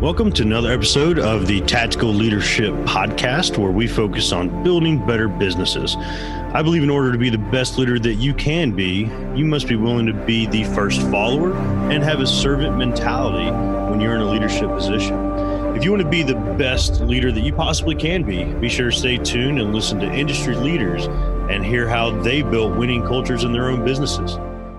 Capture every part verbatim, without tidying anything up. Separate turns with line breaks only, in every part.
Welcome to another episode of the Tactical Leadership Podcast, where we focus on building better businesses. I believe in order to be the best leader that you can be, you must be willing to be the first follower and have a servant mentality when you're in a leadership position. If you want to be the best leader that you possibly can be, be sure to stay tuned and listen to industry leaders and hear how they built winning cultures in their own businesses.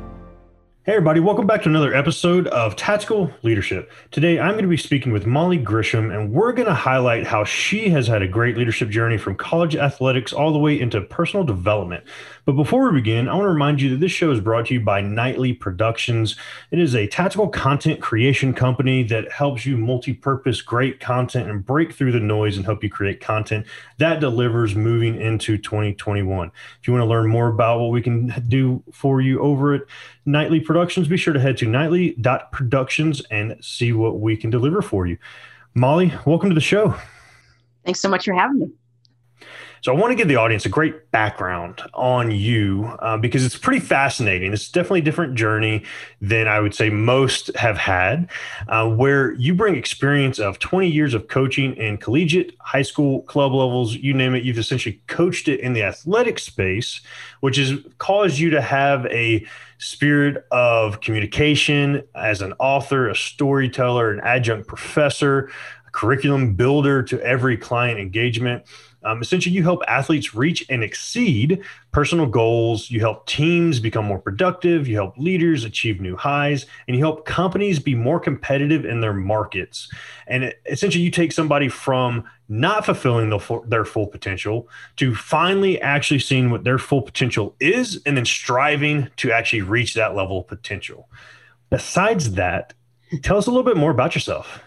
Hey everybody, welcome back to another episode of Tactical Leadership. Today I'm going to be speaking with Molly Grisham, and we're going to highlight how she has had a great leadership journey from college athletics all the way into personal development. But before we begin, I want to remind you that this show is brought to you by Nightly Productions. It is a tactical content creation company that helps you multi-purpose great content and break through the noise and help you create content that delivers moving into twenty twenty-one. If you want to learn more about what we can do for you over at Nightly Productions, be sure to head to nightly dot productions and see what we can deliver for you. Molly, welcome to the show.
Thanks so much for having me.
So I want to give the audience a great background on you uh, because it's pretty fascinating. It's definitely a different journey than I would say most have had, uh, where you bring experience of twenty years of coaching in collegiate, high school, club levels, you name it. You've essentially coached it in the athletic space, which has caused you to have a spirit of communication as an author, a storyteller, an adjunct professor, a curriculum builder to every client engagement. Um, essentially, you help athletes reach and exceed personal goals. You help teams become more productive. You help leaders achieve new highs, and you help companies be more competitive in their markets. And it, essentially, you take somebody from not fulfilling the, their full potential to finally actually seeing what their full potential is, and then striving to actually reach that level of potential. Besides that, tell us a little bit more about yourself.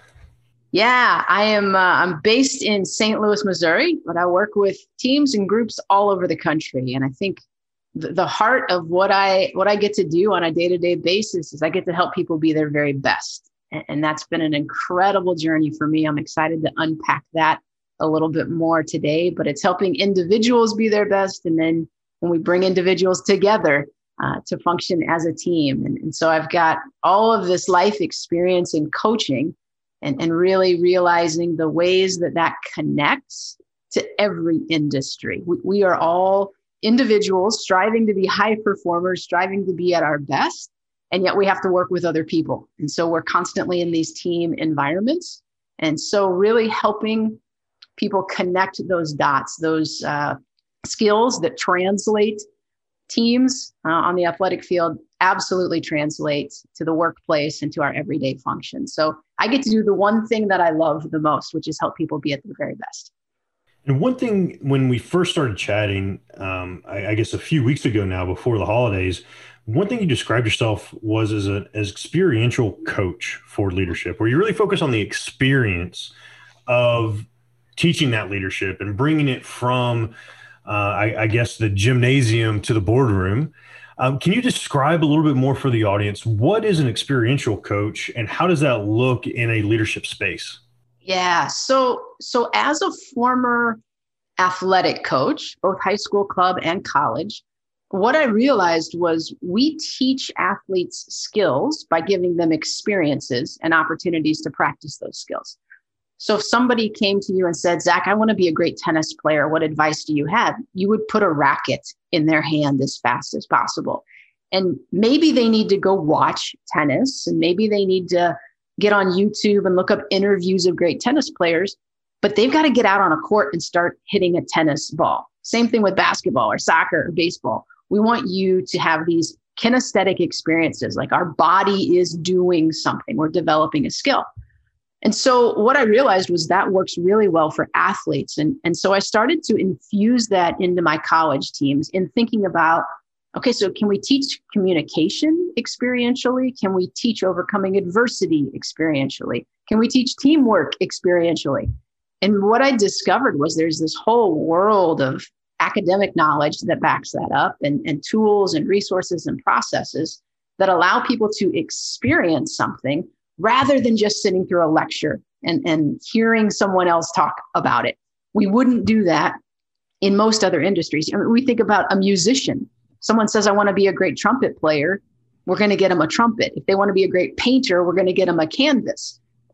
Yeah, I am. Uh, I'm based in Saint Louis, Missouri, but I work with teams and groups all over the country. And I think the, the heart of what I what I get to do on a day-to-day basis is I get to help people be their very best. And, and that's been an incredible journey for me. I'm excited to unpack that a little bit more today. But it's helping individuals be their best, and then when we bring individuals together uh, to function as a team. And, and so I've got all of this life experience in coaching. And, and really realizing the ways that that connects to every industry. We, we are all individuals striving to be high performers, striving to be at our best, and yet we have to work with other people. And so we're constantly in these team environments. And so really helping people connect those dots, those uh, skills that translate teams uh, on the athletic field absolutely translate to the workplace and to our everyday function. So I get to do the one thing that I love the most, which is help people be at their very best.
And one thing, when we first started chatting, um, I, I guess a few weeks ago now, before the holidays, one thing you described yourself was as an as experiential coach for leadership, where you really focus on the experience of teaching that leadership and bringing it from, uh, I, I guess, the gymnasium to the boardroom. Um, can you describe a little bit more for the audience? What is an experiential coach, and how does that look in a leadership space?
Yeah. So, so as a former athletic coach, both high school, club, and college, what I realized was we teach athletes skills by giving them experiences and opportunities to practice those skills. So if somebody came to you and said, Zach, I want to be a great tennis player, what advice do you have? You would put a racket in their hand as fast as possible. And maybe they need to go watch tennis, and maybe they need to get on YouTube and look up interviews of great tennis players, but they've got to get out on a court and start hitting a tennis ball. Same thing with basketball or soccer or baseball. We want you to have these kinesthetic experiences, like our body is doing something. We're developing a skill. And so what I realized was that works really well for athletes. And, and so I started to infuse that into my college teams in thinking about, okay, so can we teach communication experientially? Can we teach overcoming adversity experientially? Can we teach teamwork experientially? And what I discovered was there's this whole world of academic knowledge that backs that up, and, and tools and resources and processes that allow people to experience something rather than just sitting through a lecture and, and hearing someone else talk about it. We wouldn't do that in most other industries. I mean, we think about a musician. Someone says, I want to be a great trumpet player. We're going to get them a trumpet. If they want to be a great painter, we're going to get them a canvas.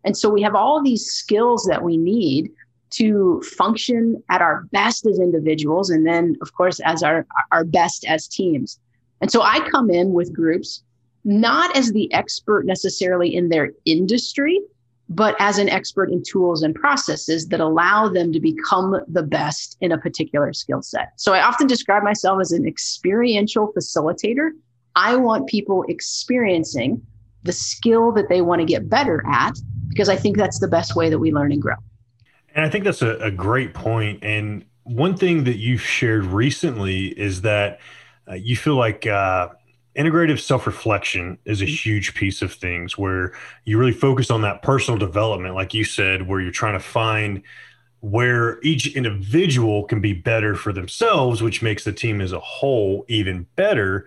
And so we have all these skills that we need to function at our best as individuals, and then, of course, as our, our best as teams. And so I come in with groups, not as the expert necessarily in their industry, but as an expert in tools and processes that allow them to become the best in a particular skill set. So I often describe myself as an experiential facilitator. I want people experiencing the skill that they want to get better at, because I think that's the best way that we learn and grow.
And I think that's a, a great point. And one thing that you've shared recently is that uh, you feel like uh, integrative self-reflection is a huge piece of things, where you really focus on that personal development, like you said, where you're trying to find where each individual can be better for themselves, which makes the team as a whole even better.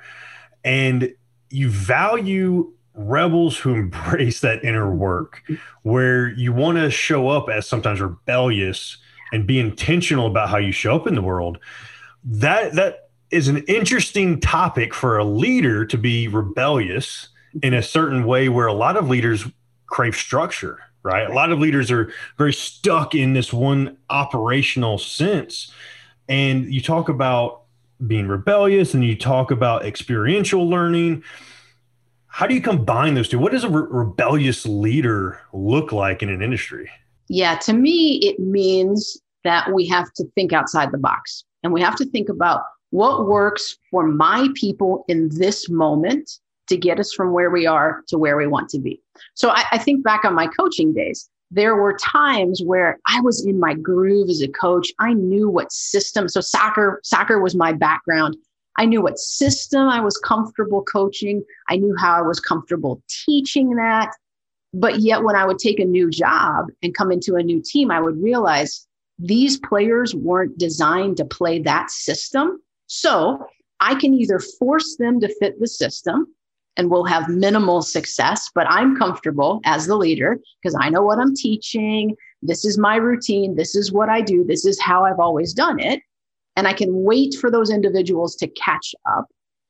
And you value rebels who embrace that inner work, where you want to show up as sometimes rebellious and be intentional about how you show up in the world. That that is an interesting topic for a leader, to be rebellious in a certain way, where a lot of leaders crave structure, right? A lot of leaders are very stuck in this one operational sense. And you talk about being rebellious and you talk about experiential learning. How do you combine those two? What does a re- rebellious leader look like in an industry?
Yeah, to me, it means that we have to think outside the box, and we have to think about what works for my people in this moment to get us from where we are to where we want to be. So I, I think back on my coaching days, there were times where I was in my groove as a coach. I knew what system, so soccer, soccer was my background. I knew what system I was comfortable coaching. I knew how I was comfortable teaching that. But yet when I would take a new job and come into a new team, I would realize these players weren't designed to play that system. So I can either force them to fit the system and we'll have minimal success, but I'm comfortable as the leader because I know what I'm teaching. This is my routine. This is what I do. This is how I've always done it. And I can wait for those individuals to catch up.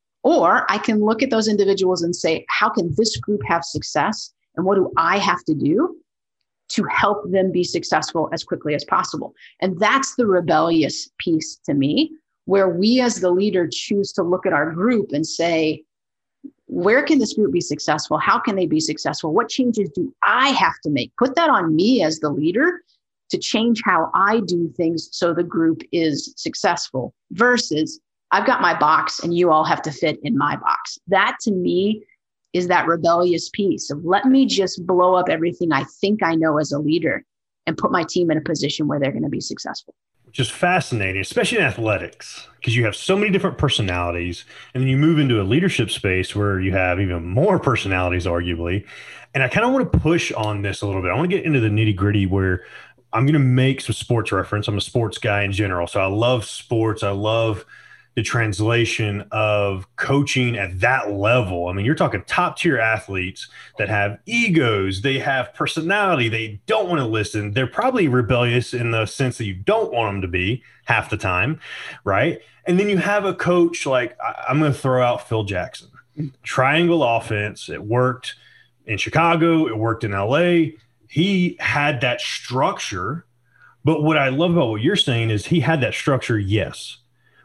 Or I can look at those individuals and say, how can this group have success? And what do I have to do to help them be successful as quickly as possible? And that's the rebellious piece to me, where we as the leader choose to look at our group and say, where can this group be successful? How can they be successful? What changes do I have to make? Put that on me as the leader to change how I do things so the group is successful, versus I've got my box and you all have to fit in my box. That to me is that rebellious piece of let me just blow up everything I think I know as a leader and put my team in a position where they're going to be successful.
Which is fascinating, especially in athletics, because you have so many different personalities, and then you move into a leadership space where you have even more personalities, arguably. And I kind of want to push on this a little bit. I want to get into the nitty gritty, where I'm going to make some sports reference. I'm a sports guy in general, so I love sports. I love the translation of coaching at that level. I mean, you're talking top tier athletes that have egos, they have personality, they don't want to listen. They're probably rebellious in the sense that you don't want them to be half the time, right? And then you have a coach like, I'm going to throw out Phil Jackson. Triangle offense, it worked in Chicago, it worked in L A. He had that structure, but what I love about what you're saying is he had that structure, yes.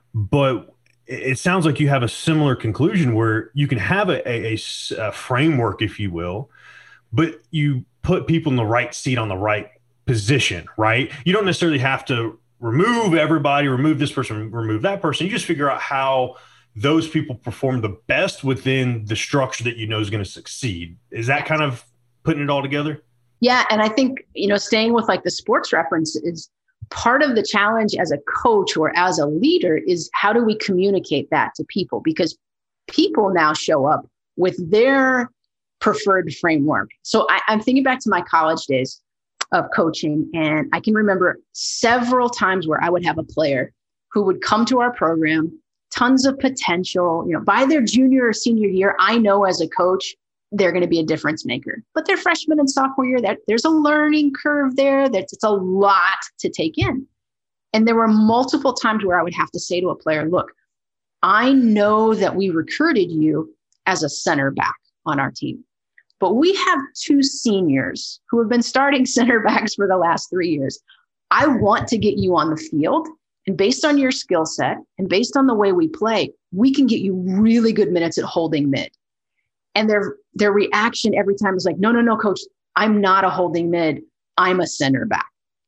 But it sounds like you have a similar conclusion where you can have a, a, a framework, if you will, but you put people in the right seat on the right position, right? You don't necessarily have to remove everybody, remove this person, remove that person. You just figure out how those people perform the best within the structure that you know is going to succeed. Is that kind of putting it all together?
Yeah. And I think, you know, staying with like the sports reference is part of the challenge as a coach or as a leader is how do we communicate that to people? Because people now show up with their preferred framework. So I, I'm thinking back to my college days of coaching, and I can remember several times where I would have a player who would come to our program, tons of potential, you know, by their junior or senior year, I know as a coach, they're going to be a difference maker. But their freshman and sophomore year, that there's a learning curve there. That's it's a lot to take in. And there were multiple times where I would have to say to a player, look, I know that we recruited you as a center back on our team, but we have two seniors who have been starting center backs for the last three years. I want to get you on the field. And based on your skill set and based on the way we play, we can get you really good minutes at holding mid. And their, their reaction every time is like, no, no, no, coach, I'm not a holding mid. I'm a center back.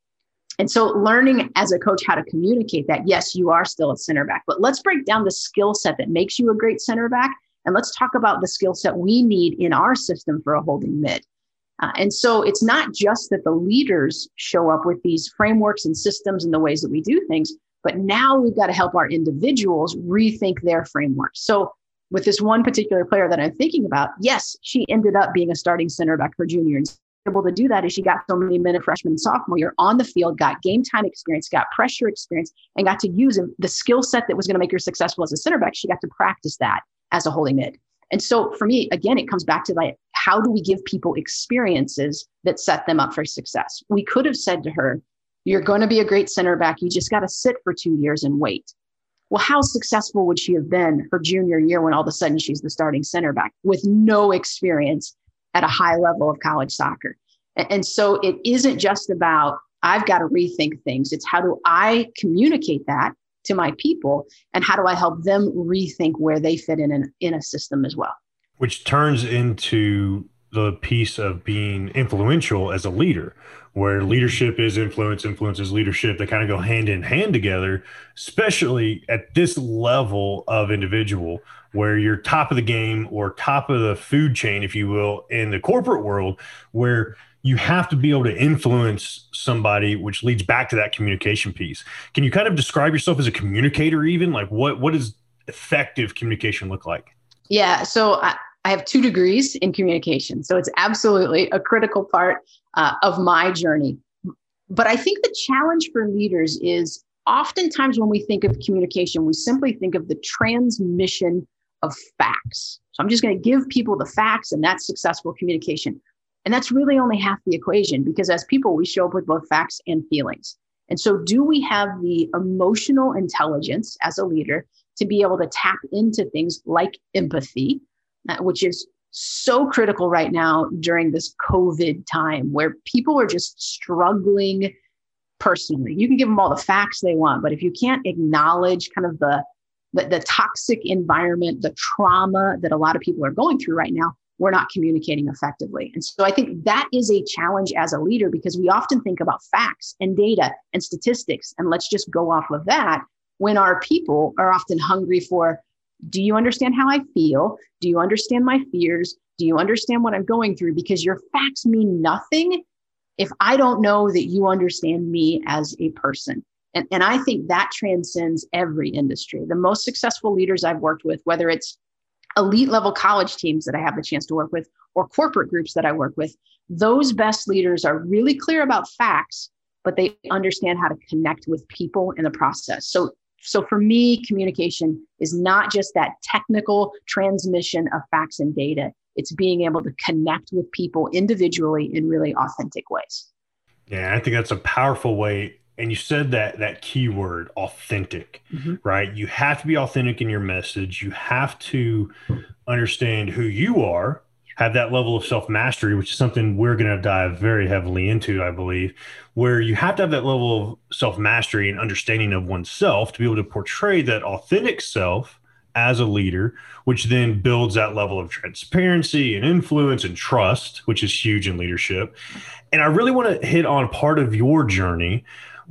And so learning as a coach how to communicate that, yes, you are still a center back, but let's break down the skill set that makes you a great center back. And let's talk about the skill set we need in our system for a holding mid. Uh, and so it's not just that the leaders show up with these frameworks and systems and the ways that we do things, but now we've got to help our individuals rethink their frameworks. So with this one particular player that I'm thinking about, yes, she ended up being a starting center back for junior. And able to do that is she got so many minutes freshman and sophomore year on the field, got game time experience, got pressure experience, and got to use the skill set that was going to make her successful as a center back. She got to practice that as a holding mid. And so for me, again, it comes back to like, how do we give people experiences that set them up for success? We could have said to her, you're going to be a great center back. You just got to sit for two years and wait. Well, how successful would she have been her junior year when all of a sudden she's the starting center back with no experience at a high level of college soccer? And so it isn't just about, I've got to rethink things. It's how do I communicate that to my people and how do I help them rethink where they fit in an, in a system as well?
Which turns into the piece of being influential as a leader, where leadership is influence, influence is leadership. They kind of go hand in hand together, especially at this level of individual where you're top of the game or top of the food chain, if you will, in the corporate world, where you have to be able to influence somebody, which leads back to that communication piece. Can you kind of describe yourself as a communicator even? Like what, what does effective communication look like?
Yeah. So I, I have two degrees in communication. So it's absolutely a critical part uh, of my journey. But I think the challenge for leaders is oftentimes when we think of communication, we simply think of the transmission of facts. So I'm just going to give people the facts and that's successful communication. And that's really only half the equation because as people, we show up with both facts and feelings. And so do we have the emotional intelligence as a leader to be able to tap into things like empathy, uh, which is so critical right now during this COVID time where people are just struggling personally. You can give them all the facts they want, but if you can't acknowledge kind of the, the, the toxic environment, the trauma that a lot of people are going through right now, we're not communicating effectively. And so I think that is a challenge as a leader because we often think about facts and data and statistics, and let's just go off of that when our people are often hungry for, do you understand how I feel? Do you understand my fears? Do you understand what I'm going through? Because your facts mean nothing if I don't know that you understand me as a person. And, and I think that transcends every industry. The most successful leaders I've worked with, whether it's elite level college teams that I have the chance to work with or corporate groups that I work with, those best leaders are really clear about facts, but they understand how to connect with people in the process. So, so for me, communication is not just that technical transmission of facts and data. It's being able to connect with people individually in really authentic ways.
Yeah, I think that's a powerful way. And you said that that keyword, authentic, mm-hmm. right? You have to be authentic in your message. You have to understand who you are, have that level of self-mastery, which is something we're going to dive very heavily into, I believe, where you have to have that level of self-mastery and understanding of oneself to be able to portray that authentic self as a leader, which then builds that level of transparency and influence and trust, which is huge in leadership. And I really want to hit on part of your journey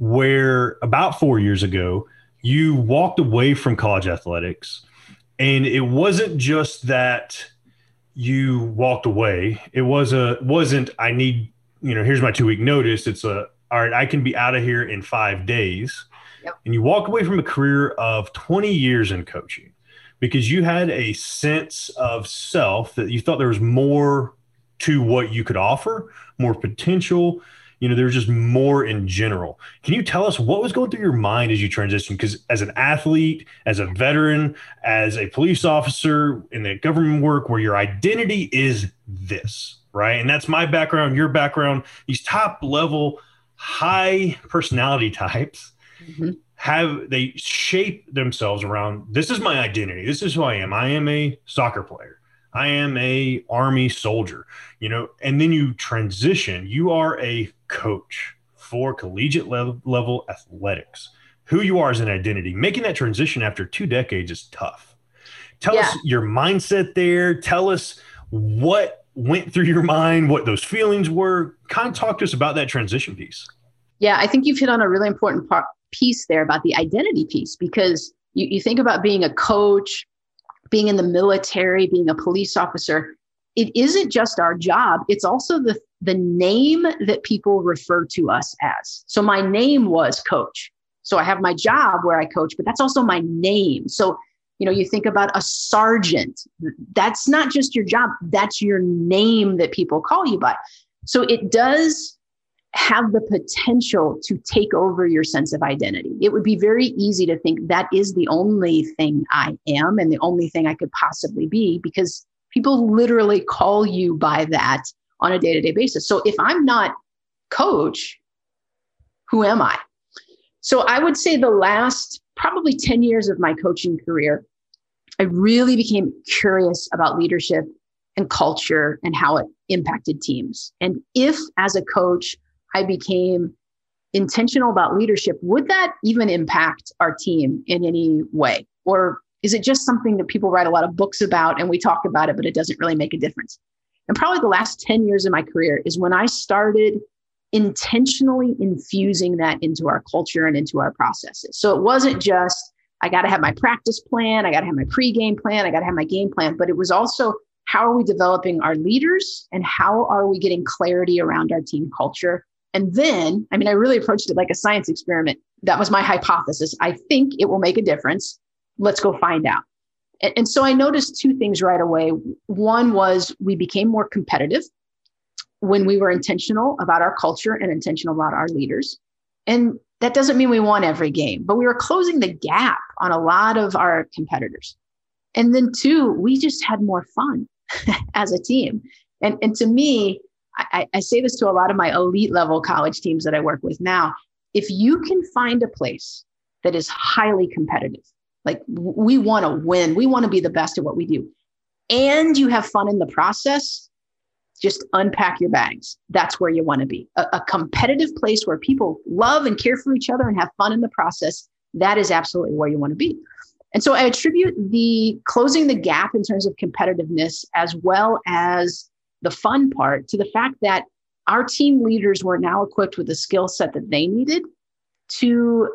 where about four years ago, you walked away from college athletics. And it wasn't just that you walked away. It was a, wasn't, I need, you know, here's my two week notice. It's a, all right, I can be out of here in five days. Yep. And you walk away from a career of twenty years in coaching because you had a sense of self that you thought there was more to what you could offer, more potential. You know, there's just more in general. Can you tell us what was going through your mind as you transitioned? Because as an athlete, as a veteran, as a police officer in the government work where your identity is this, right? And that's my background, your background, these top level, high personality types mm-hmm. have, they shape themselves around, this is my identity. This is who I am. I am a soccer player. I am a Army soldier, you know, and then you transition. You are a coach for collegiate level, level athletics. Who you are as an identity. Making that transition after two decades is tough. Tell yeah. us your mindset there. Tell us what went through your mind, what those feelings were. Kind of talk to us about that transition piece.
Yeah, I think you've hit on a really important part, piece there about the identity piece, because you, you think about being a coach, being in the military, being a police officer. It isn't just our job. It's also the, the name that people refer to us as. So my name was coach. So I have my job where I coach, but that's also my name. So, you know, you think about a sergeant. That's not just your job. That's your name that people call you by. So it does have the potential to take over your sense of identity. It would be very easy to think that is the only thing I am and the only thing I could possibly be, because people literally call you by that on a day-to-day basis. So if I'm not coach, who am I? So I would say the last probably ten years of my coaching career, I really became curious about leadership and culture and how it impacted teams. And if as a coach, I became intentional about leadership, would that even impact our team in any way? Or is it just something that people write a lot of books about and we talk about it, but it doesn't really make a difference? And probably the last ten years of my career is when I started intentionally infusing that into our culture and into our processes. So it wasn't just, I got to have my practice plan, I got to have my pregame plan, I got to have my game plan, but it was also, how are we developing our leaders and how are we getting clarity around our team culture? And then, I mean, I really approached it like a science experiment. That was my hypothesis. I think it will make a difference. Let's go find out. And, and so I noticed two things right away. One was we became more competitive when we were intentional about our culture and intentional about our leaders. And that doesn't mean we won every game, but we were closing the gap on a lot of our competitors. And then two, we just had more fun as a team. And, and to me, I, I say this to a lot of my elite level college teams that I work with now. If you can find a place that is highly competitive, like we want to win, we want to be the best at what we do, and you have fun in the process, just unpack your bags. That's where you want to be. A, a competitive place where people love and care for each other and have fun in the process. That is absolutely where you want to be. And so I attribute the closing the gap in terms of competitiveness as well as the fun part to the fact that our team leaders were now equipped with the skill set that they needed to,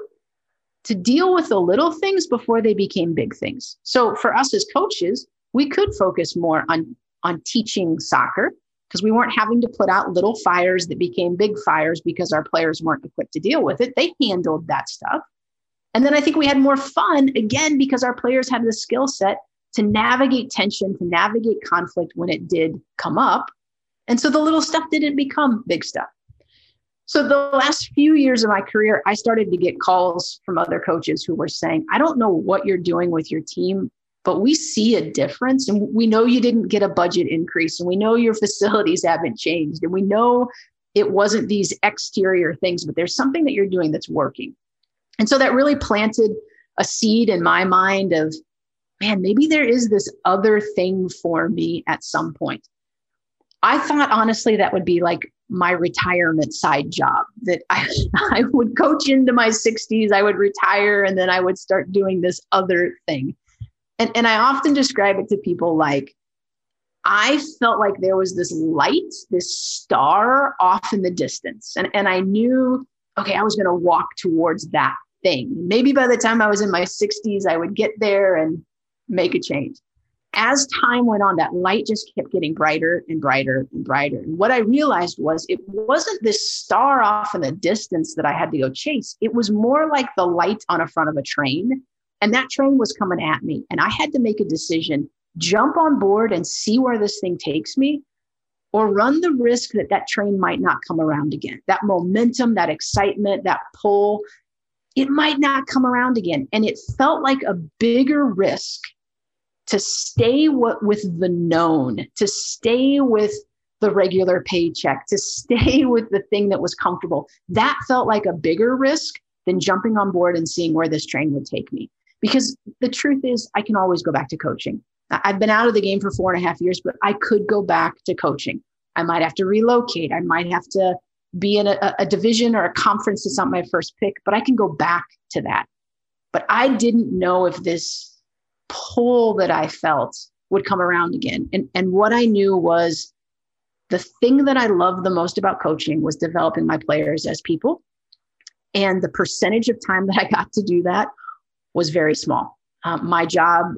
to deal with the little things before they became big things. So for us as coaches, we could focus more on, on teaching soccer because we weren't having to put out little fires that became big fires because our players weren't equipped to deal with it. They handled that stuff. And then I think we had more fun, again, because our players had the skill set to navigate tension, to navigate conflict when it did come up. And so the little stuff didn't become big stuff. So the last few years of my career, I started to get calls from other coaches who were saying, I don't know what you're doing with your team, but we see a difference. And we know you didn't get a budget increase. And we know your facilities haven't changed. And we know it wasn't these exterior things, but there's something that you're doing that's working. And so that really planted a seed in my mind of, man, maybe there is this other thing for me at some point. I thought, honestly, that would be like my retirement side job, that I, I would coach into my sixties, I would retire, and then I would start doing this other thing. And, and I often describe it to people like, I felt like there was this light, this star off in the distance. And, and I knew, okay, I was going to walk towards that thing. Maybe by the time I was in my sixties, I would get there and make a change. As time went on, that light just kept getting brighter and brighter and brighter. And what I realized was it wasn't this star off in the distance that I had to go chase. It was more like the light on the front of a train. And that train was coming at me. And I had to make a decision, jump on board and see where this thing takes me, or run the risk that that train might not come around again. That momentum, that excitement, that pull, it might not come around again. And it felt like a bigger risk to stay w- with the known, to stay with the regular paycheck, to stay with the thing that was comfortable. That felt like a bigger risk than jumping on board and seeing where this train would take me. Because the truth is, I can always go back to coaching. I've been out of the game for four and a half years, but I could go back to coaching. I might have to relocate. I might have to be in a, a division or a conference that's not my first pick, but I can go back to that. But I didn't know if this pull that I felt would come around again. And, and what I knew was the thing that I loved the most about coaching was developing my players as people. And the percentage of time that I got to do that was very small. Um, my job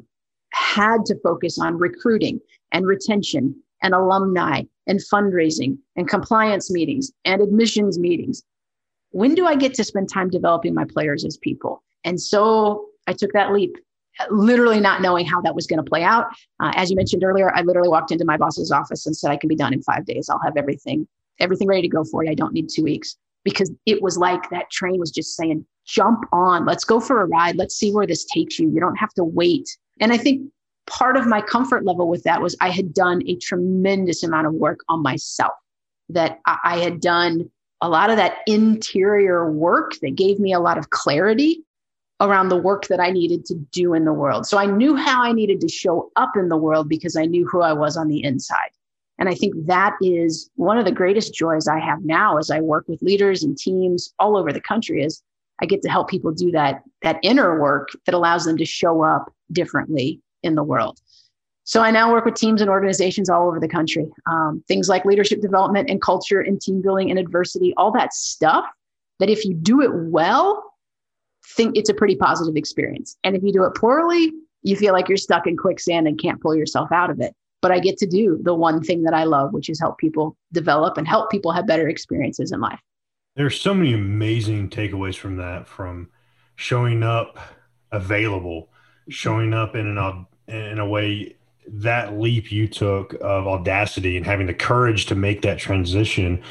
had to focus on recruiting and retention and alumni and fundraising and compliance meetings and admissions meetings. When do I get to spend time developing my players as people? And so I took that leap, literally not knowing how that was going to play out. Uh, as you mentioned earlier, I literally walked into my boss's office and said, I can be done in five days. I'll have everything, everything ready to go for you. I don't need two weeks. Because it was like that train was just saying, jump on, let's go for a ride. Let's see where this takes you. You don't have to wait. And I think part of my comfort level with that was I had done a tremendous amount of work on myself, that I had done a lot of that interior work that gave me a lot of clarity around the work that I needed to do in the world. So I knew how I needed to show up in the world because I knew who I was on the inside. And I think that is one of the greatest joys I have now as I work with leaders and teams all over the country is I get to help people do that, that inner work that allows them to show up differently in the world. So I now work with teams and organizations all over the country. Um, things like leadership development and culture and team building and adversity, all that stuff that if you do it well, think it's a pretty positive experience. And if you do it poorly, you feel like you're stuck in quicksand and can't pull yourself out of it. But I get to do the one thing that I love, which is help people develop and help people have better experiences in life.
There's so many amazing takeaways from that, from showing up available, showing up in an in a way, that leap you took of audacity and having the courage to make that transition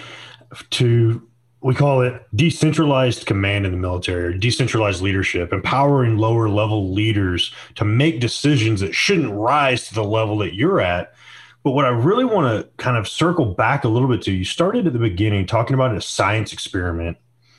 to, we call it decentralized command in the military, or decentralized leadership, empowering lower level leaders to make decisions that shouldn't rise to the level that you're at. But what I really want to kind of circle back a little bit to, you started at the beginning talking about a science experiment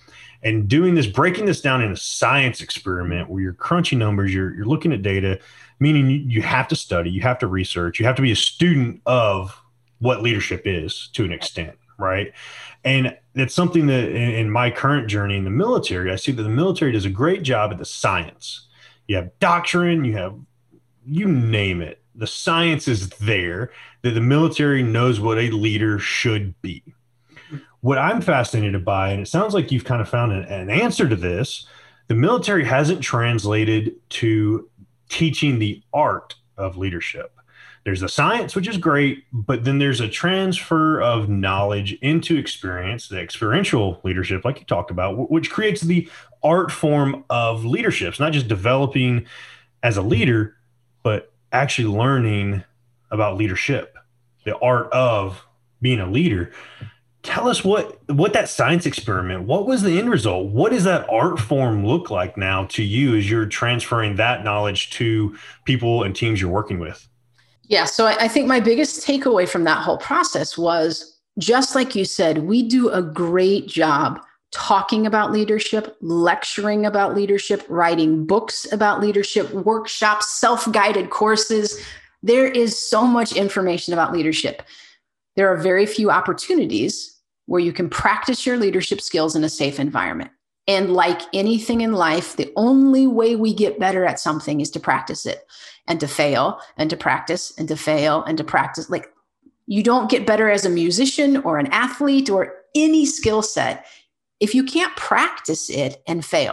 and doing this, breaking this down in a science experiment where you're crunching numbers, you're, you're looking at data, meaning you, you have to study, you have to research, you have to be a student of what leadership is to an extent, right? And it's something that in, in my current journey in the military, I see that the military does a great job at the science. You have doctrine, you have, you name it. The science is there, that the military knows what a leader should be. What I'm fascinated by, and it sounds like you've kind of found an, an answer to this, the military hasn't translated to teaching the art of leadership. There's the science, which is great, but then there's a transfer of knowledge into experience, the experiential leadership, like you talked about, which creates the art form of leadership. It's not just developing as a leader, but actually learning about leadership, the art of being a leader. Tell us what, what that science experiment, what was the end result? What does that art form look like now to you as you're transferring that knowledge to people and teams you're working with?
Yeah. So I, I think my biggest takeaway from that whole process was, just like you said, we do a great job talking about leadership, lecturing about leadership, writing books about leadership, workshops, self-guided courses. There is so much information about leadership. There are very few opportunities where you can practice your leadership skills in a safe environment. And like anything in life, the only way we get better at something is to practice it and to fail and to practice and to fail and to practice. Like, you don't get better as a musician or an athlete or any skill set if you can't practice it and fail.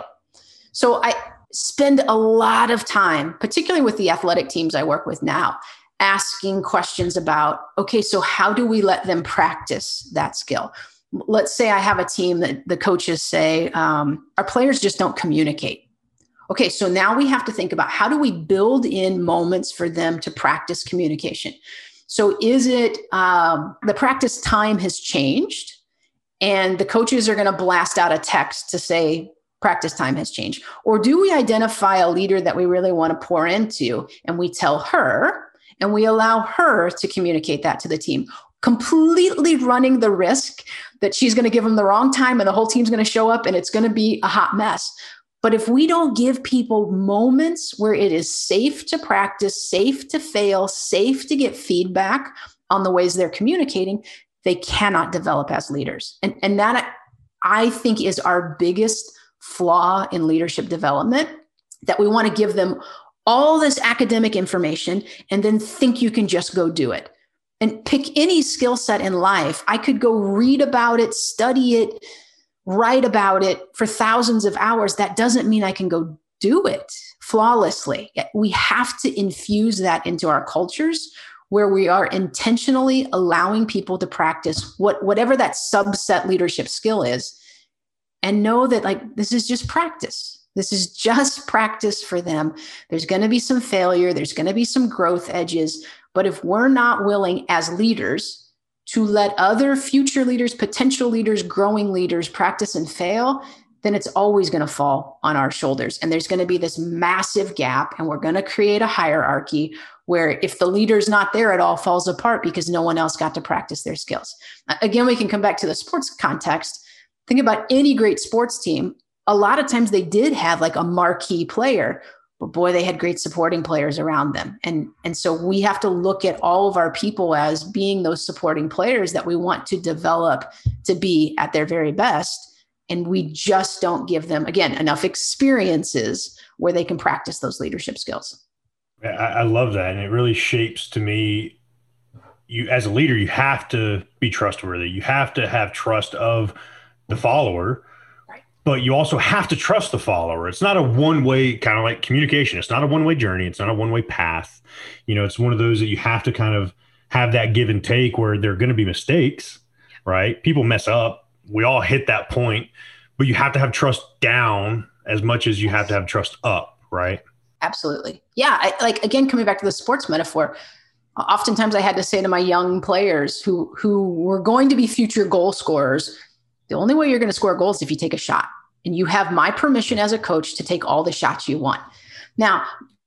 So I spend a lot of time, particularly with the athletic teams I work with now, asking questions about, okay, so how do we let them practice that skill? Let's say I have a team that the coaches say, um, our players just don't communicate. Okay, so now we have to think about, how do we build in moments for them to practice communication? So is it um, the practice time has changed and the coaches are going to blast out a text to say practice time has changed? Or do we identify a leader that we really want to pour into and we tell her and we allow her to communicate that to the team, completely running the risk that she's going to give them the wrong time and the whole team's going to show up and it's going to be a hot mess. But if we don't give people moments where it is safe to practice, safe to fail, safe to get feedback on the ways they're communicating, they cannot develop as leaders. And, and that, I think, is our biggest flaw in leadership development, that we want to give them all this academic information and then think you can just go do it. And pick any skill set in life. I could go read about it, study it, write about it for thousands of hours. That doesn't mean I can go do it flawlessly. We have to infuse that into our cultures, where we are intentionally allowing people to practice what, whatever that subset leadership skill is, and know that, like, this is just practice. This is just practice for them. There's going to be some failure. There's going to be some growth edges. But if we're not willing as leaders to let other future leaders, potential leaders, growing leaders practice and fail, then it's always going to fall on our shoulders. And there's going to be this massive gap, and we're going to create a hierarchy where if the leader's not there, it all falls apart because no one else got to practice their skills. Again, we can come back to the sports context. Think about any great sports team. A lot of times they did have like a marquee player, but boy, they had great supporting players around them. And, and so we have to look at all of our people as being those supporting players that we want to develop to be at their very best. And we just don't give them, again, enough experiences where they can practice those leadership skills.
I, I love that. And it really shapes, to me, you as a leader, you have to be trustworthy. You have to have trust of the follower. But you also have to trust the follower. It's not a one-way, kind of like communication. It's not a one-way journey. It's not a one-way path. You know, it's one of those that you have to kind of have that give and take, where there are going to be mistakes, right? People mess up. We all hit that point, but you have to have trust down as much as you have to have trust up, right?
Absolutely. Yeah. I, like, again, coming back to the sports metaphor, oftentimes I had to say to my young players who, who were going to be future goal scorers, the only way you're going to score goals is if you take a shot. And you have my permission as a coach to take all the shots you want. Now,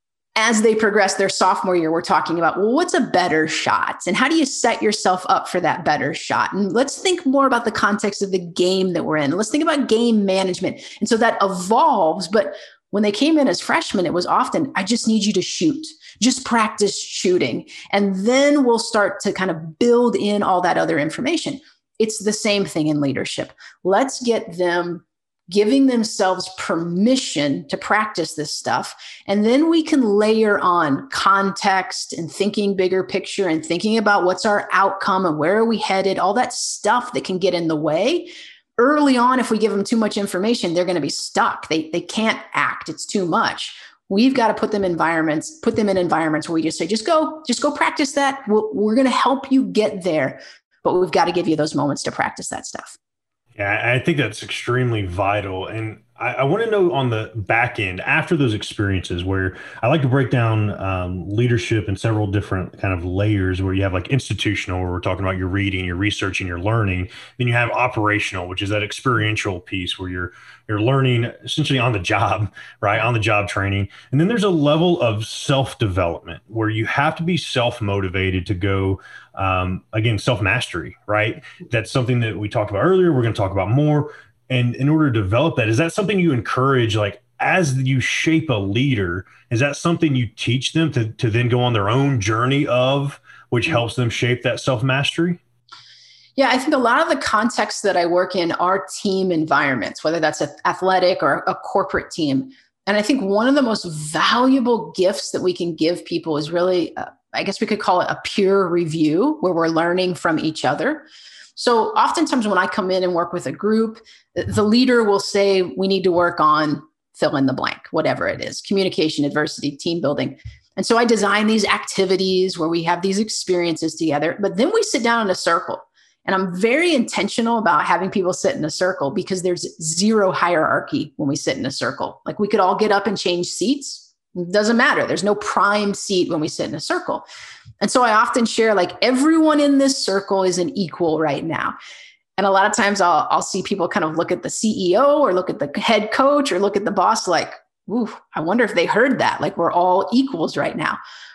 as they progress their sophomore year, we're talking about, well, what's a better shot? And how do you set yourself up for that better shot? And let's think more about the context of the game that we're in. Let's think about game management. And so that evolves. But when they came in as freshmen, it was often, I just need you to shoot. Just practice shooting. And then we'll start to kind of build in all that other information. It's the same thing in leadership. Let's get them giving themselves permission to practice this stuff. And then we can layer on context and thinking bigger picture and thinking about what's our outcome and where are we headed, all that stuff that can get in the way. Early on, if we give them too much information, they're going to be stuck. They, they can't act. It's too much. We've got to put them in environments, put them in environments where we just say, just go, just go practice that. We'll, we're going to help you get there, but we've got to give you those moments to practice that stuff.
Yeah, I think that's extremely vital. And I, I want to know on the back end, after those experiences, where I like to break down um, leadership in several different kind of layers, where you have like institutional, where we're talking about your reading, your researching, your learning. Then you have operational, which is that experiential piece where you're you're learning essentially on the job, right? On the job training. And then there's a level of self-development where you have to be self-motivated to go, um, again, self-mastery, right? That's something that we talked about earlier. We're going to talk about more. And in order to develop that, is that something you encourage, like as you shape a leader, is that something you teach them to, to then go on their own journey of, which helps them shape that self-mastery?
Yeah, I think a lot of the contexts that I work in are team environments, whether that's an athletic or a corporate team. And I think one of the most valuable gifts that we can give people is really, uh, I guess we could call it a peer review, where we're learning from each other. So oftentimes when I come in and work with a group, the leader will say, we need to work on fill in the blank, whatever it is, communication, adversity, team building. And so I design these activities where we have these experiences together, but then we sit down in a circle. And I'm very intentional about having people sit in a circle because there's zero hierarchy when we sit in a circle. Like we could all get up and change seats. It doesn't matter. There's no prime seat when we sit in a circle. And so I often share, like, everyone in this circle is an equal right now. And a lot of times I'll, I'll see people kind of look at the C E O or look at the head coach or look at the boss like, ooh, I wonder if they heard that. Like, we're all equals right now.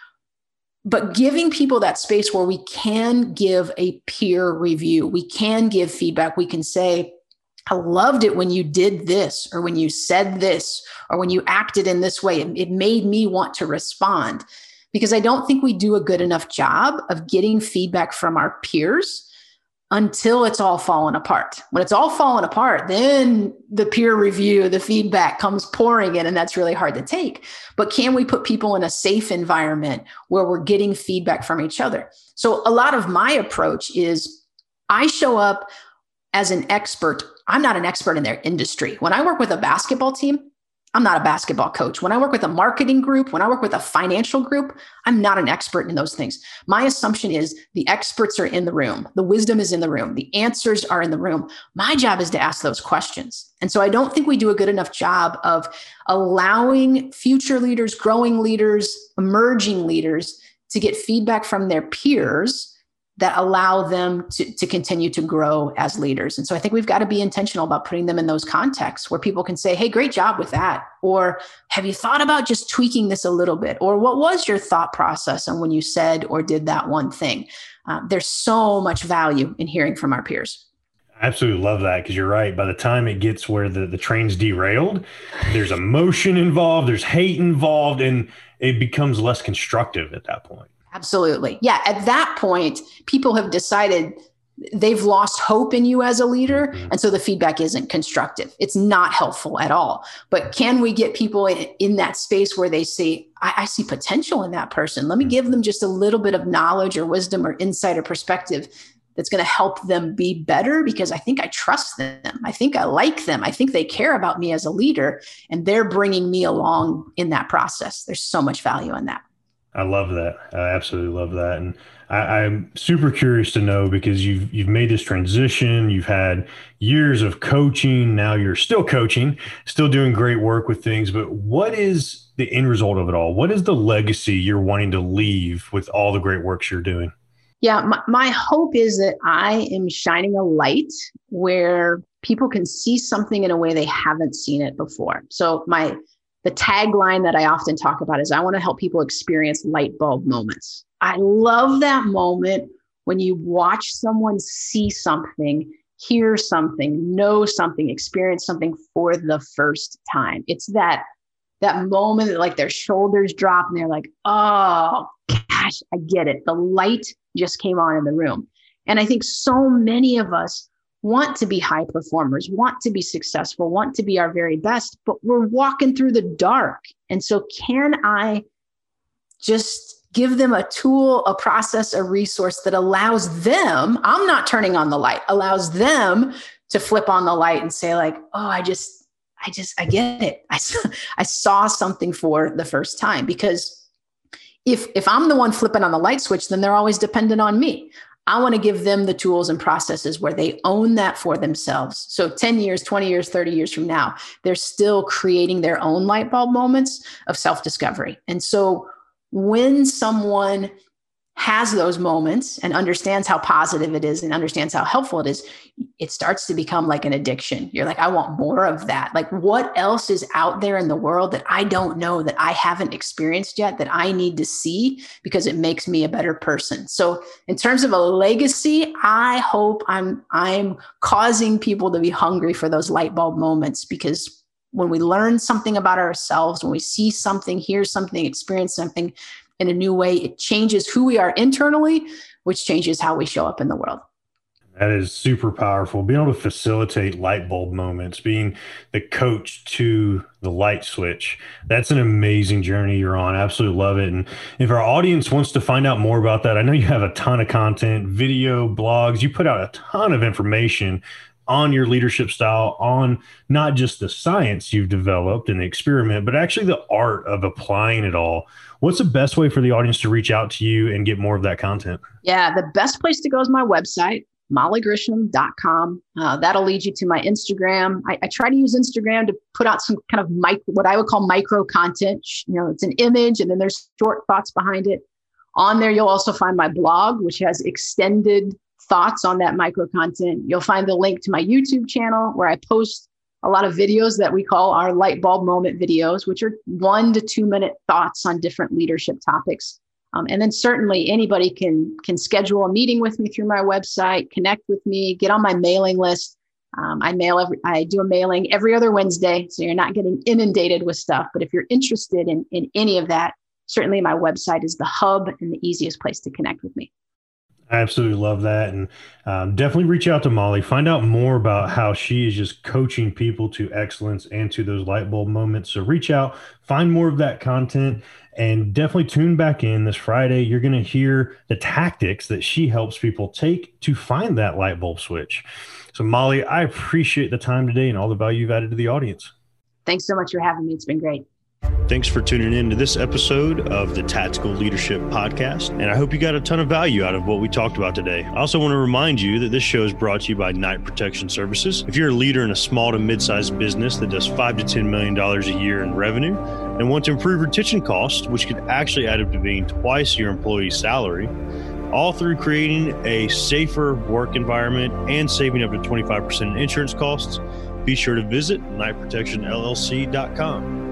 But giving people that space where we can give a peer review, we can give feedback, we can say, I loved it when you did this, or when you said this, or when you acted in this way. It, it made me want to respond, because I don't think we do a good enough job of getting feedback from our peers until it's all fallen apart. When it's all fallen apart, then the peer review, the feedback comes pouring in, and that's really hard to take. But can we put people in a safe environment where we're getting feedback from each other? So a lot of my approach is I show up as an expert. I'm not an expert in their industry. When I work with a basketball team, I'm not a basketball coach. When I work with a marketing group, when I work with a financial group, I'm not an expert in those things. My assumption is the experts are in the room. The wisdom is in the room. The answers are in the room. My job is to ask those questions. And so I don't think we do a good enough job of allowing future leaders, growing leaders, emerging leaders to get feedback from their peers that allow them to, to continue to grow as leaders. And so I think we've got to be intentional about putting them in those contexts where people can say, hey, great job with that. Or have you thought about just tweaking this a little bit? Or what was your thought process on when you said or did that one thing? Uh, there's so much value in hearing from our peers.
I absolutely love that, because you're right. By the time it gets where the, the train's derailed, there's emotion involved, there's hate involved, and it becomes less constructive at that point.
Absolutely. Yeah. At that point, people have decided they've lost hope in you as a leader. Mm-hmm. And so the feedback isn't constructive. It's not helpful at all. But can we get people in, in that space where they say, I, I see potential in that person. Let me mm-hmm. give them just a little bit of knowledge or wisdom or insight or perspective that's going to help them be better, because I think I trust them. I think I like them. I think they care about me as a leader, and they're bringing me along in that process. There's so much value in that.
I love that. I absolutely love that. And I, I'm super curious to know, because you've you've made this transition. You've had years of coaching. Now you're still coaching, still doing great work with things. But what is the end result of it all? What is the legacy you're wanting to leave with all the great works you're doing?
Yeah, my, my hope is that I am shining a light where people can see something in a way they haven't seen it before. So my The tagline that I often talk about is I want to help people experience light bulb moments. I love that moment when you watch someone see something, hear something, know something, experience something for the first time. It's that, that moment that like their shoulders drop and they're like, oh gosh, I get it. The light just came on in the room. And I think so many of us want to be high performers, want to be successful, want to be our very best, but we're walking through the dark. And so can I just give them a tool, a process, a resource that allows them, I'm not turning on the light, allows them to flip on the light and say like, oh, I just, I just, I get it. I, I saw something for the first time. Because if, if I'm the one flipping on the light switch, then they're always dependent on me. I want to give them the tools and processes where they own that for themselves. So ten years, twenty years, thirty years from now, they're still creating their own light bulb moments of self-discovery. And so when someone has those moments and understands how positive it is and understands how helpful it is, it starts to become like an addiction. You're like, I want more of that. Like, what else is out there in the world that I don't know, that I haven't experienced yet, that I need to see because it makes me a better person? So in terms of a legacy, I hope I'm, I'm causing people to be hungry for those light bulb moments, because when we learn something about ourselves, when we see something, hear something, experience something in a new way, it changes who we are internally, which changes how we show up in the world.
That is super powerful. Being able to facilitate light bulb moments, being the coach to the light switch. That's an amazing journey you're on. Absolutely love it. And if our audience wants to find out more about that, I know you have a ton of content, video, blogs. You put out a ton of information on your leadership style, on not just the science you've developed and the experiment, but actually the art of applying it all. What's the best way for the audience to reach out to you and get more of that content?
Yeah, the best place to go is my website, molly grisham dot com. Uh, that'll lead you to my Instagram. I, I try to use Instagram to put out some kind of micro, what I would call micro content. You know, it's an image and then there's short thoughts behind it. On there, you'll also find my blog, which has extended thoughts on that micro content. You'll find the link to my YouTube channel where I post a lot of videos that we call our light bulb moment videos, which are one to two minute thoughts on different leadership topics. Um, and then certainly anybody can, can schedule a meeting with me through my website, connect with me, get on my mailing list. Um, I mail every, I do a mailing every other Wednesday, so you're not getting inundated with stuff. But if you're interested in, in any of that, certainly my website is the hub and the easiest place to connect with me.
I absolutely love that. And um, definitely reach out to Molly, find out more about how she is just coaching people to excellence and to those light bulb moments. So reach out, find more of that content, and definitely tune back in this Friday. You're going to hear the tactics that she helps people take to find that light bulb switch. So Molly, I appreciate the time today and all the value you've added to the audience.
Thanks so much for having me. It's been great.
Thanks for tuning in to this episode of the Tactical Leadership Podcast, and I hope you got a ton of value out of what we talked about today. I also want to remind you that this show is brought to you by Knight Protection Services. If you're a leader in a small to mid-sized business that does five to ten million dollars a year in revenue and want to improve retention costs, which could actually add up to being twice your employee's salary, all through creating a safer work environment and saving up to twenty-five percent in insurance costs, be sure to visit knight protection l l c dot com.